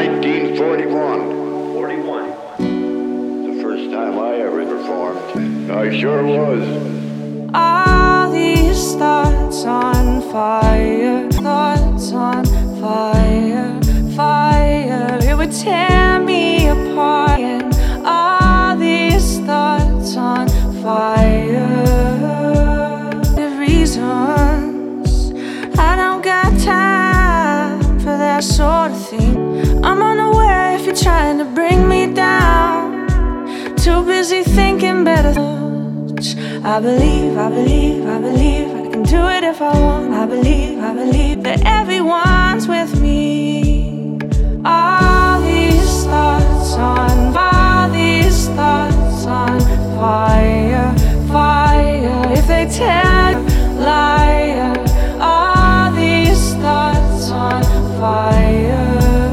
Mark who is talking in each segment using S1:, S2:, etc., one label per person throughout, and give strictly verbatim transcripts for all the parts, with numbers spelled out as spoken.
S1: nineteen forty-one.
S2: forty-one.
S1: The first time I ever performed. I sure was.
S3: All these thoughts on fire, thoughts on fire, fire. It would tear me apart. And all these thoughts on fire. The reasons I don't got time for that sort of thing. I'm unaware if you're trying to bring me down. Too busy thinking better thoughts. I believe, I believe, I believe I can do it if I want. I believe, I believe that everyone's with me. All these thoughts on, all these thoughts on fire, fire. If they tell you, liar. All these thoughts on fire.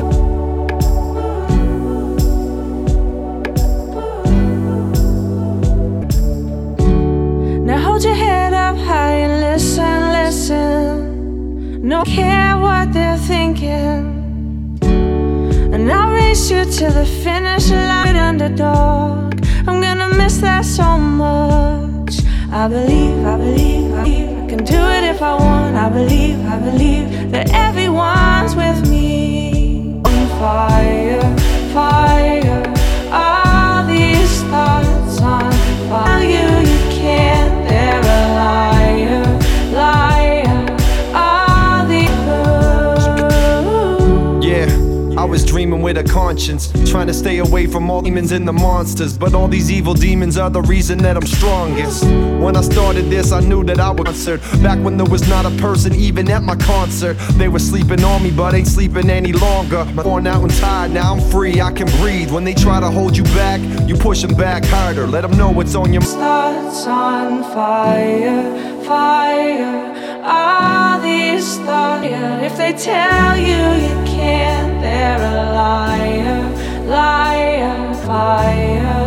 S3: Now hold your head up high and listen, listen. No care what they're thinking. And I'll race you to the finish line, underdog. I'm gonna miss that so much. I believe, I believe, I believe I can do it if I want. I believe, I believe that everyone's with me. On fire, fire. All these thoughts on fire. You, you can't, they're a liar, liar. All these.
S4: Yeah, I was dreaming with a conscience, trying to stay away from all demons and the monsters. But all these evil demons are the reason that I'm strongest. When I started this, I knew that I would concert. Back when there was not a person even at my concert. They were sleeping on me, but ain't sleeping any longer. I'm worn out and tired, now I'm free, I can breathe. When they try to hold you back, you push them back harder. Let them know what's on your
S3: thoughts on fire, fire. All these thoughts, if they tell you you can't, they're a liar, liar, fire.